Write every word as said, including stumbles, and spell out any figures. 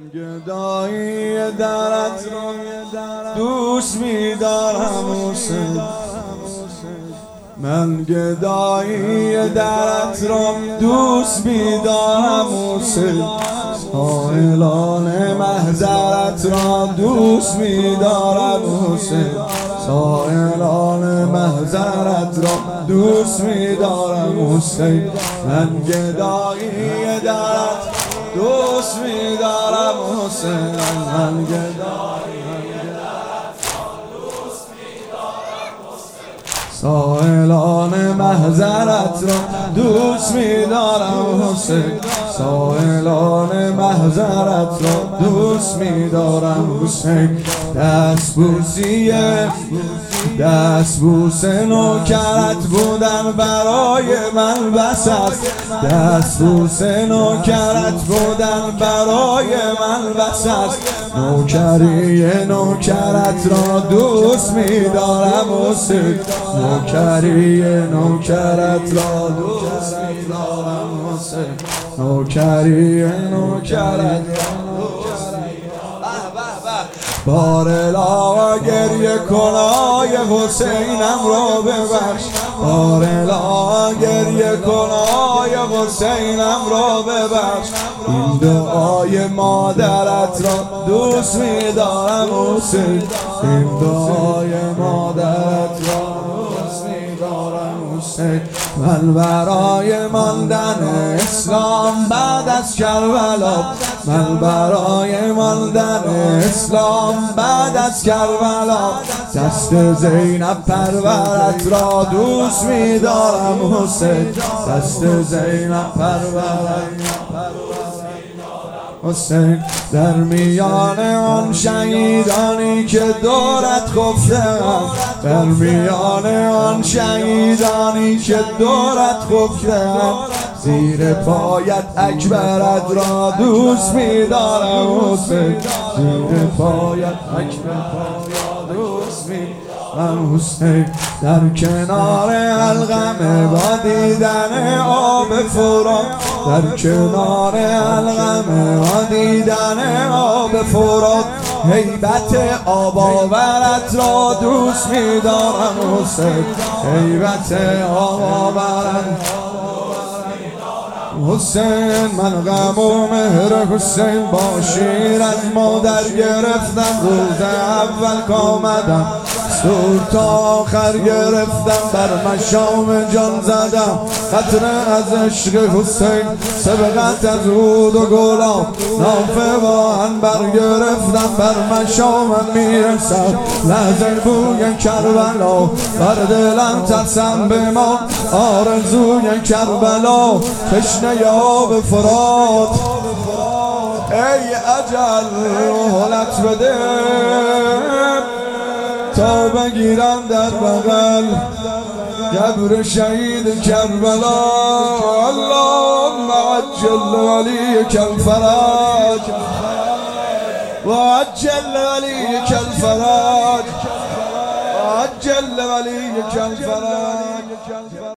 گدایی درت را دوست می‌دارم حسین، من گدایی درت را دوست می‌دارم حسین، سائلان محضرت را دوست می‌دارم حسین، سائلان محضرت را دوست می‌دارم حسین، من گدایی درت دوست می‌دارم حسین، من گدایی درت دوست می‌دارم حسین، سائلان محضرت را دوست می‌دارم حسین، سائلان محضرت را دوست می‌دارم حسین. دست بوسیه دست بوس نوکرت بودن برای من بس است، دست بوس نوکرت بودن برای من بس است، نوکری نوکرت را دوست می‌دارم حسین، نوکری نوکرت را دوست می‌دارم حسین، نوکری نوکرت بارلا گریه کنای حسینم را ببخش، بارلا گریه کنای حسینم را ببخش، این دعای مادرت را دوست می‌دارم حسین، این دعای مادرت را دوست می‌دارم حسین، من برای ماندن اسلام بعد از کربلا، من برای ماندن اسلام بعد از کربلا، دست زینب پرورت را دوست می‌دارم حسین، دست زینب پرورت حسین، در میان آن شهیدانی که دورت خفته‌ام، در میان آن شهیدانی که دورت خفته‌ام، زیر پایت اکبرت را دوست می‌دارم حسین، زیر پایت اکبرت را دوست می‌دارم حسین، در کنار القمه با دیدن آب فرات، در کنار القمه با دیدن آب فرات، هیبت آب آورت را دوست می‌دارم حسین، هیبت آب آورت حسین، من غم و مهر حسین با شیر از مادر گرفتم، روز اول کامدم سور تا آخر گرفتم، بر مشام جان زدم قطره از عشق حسین، سبقت از عود و گلاب نافه با عنبر گرفتم، بر مشامم میرسم لحظه بوی کربلا، بر دلم ترسم به ما آرزوی کربلا، تشنه آب فرات، ای اجل مهلت بده تا بگیرم در بغل قبر شهید کربلا، اللهم عجل ولیک الفرج و عجل ولیک الفرج و عجل ولیک الفرج.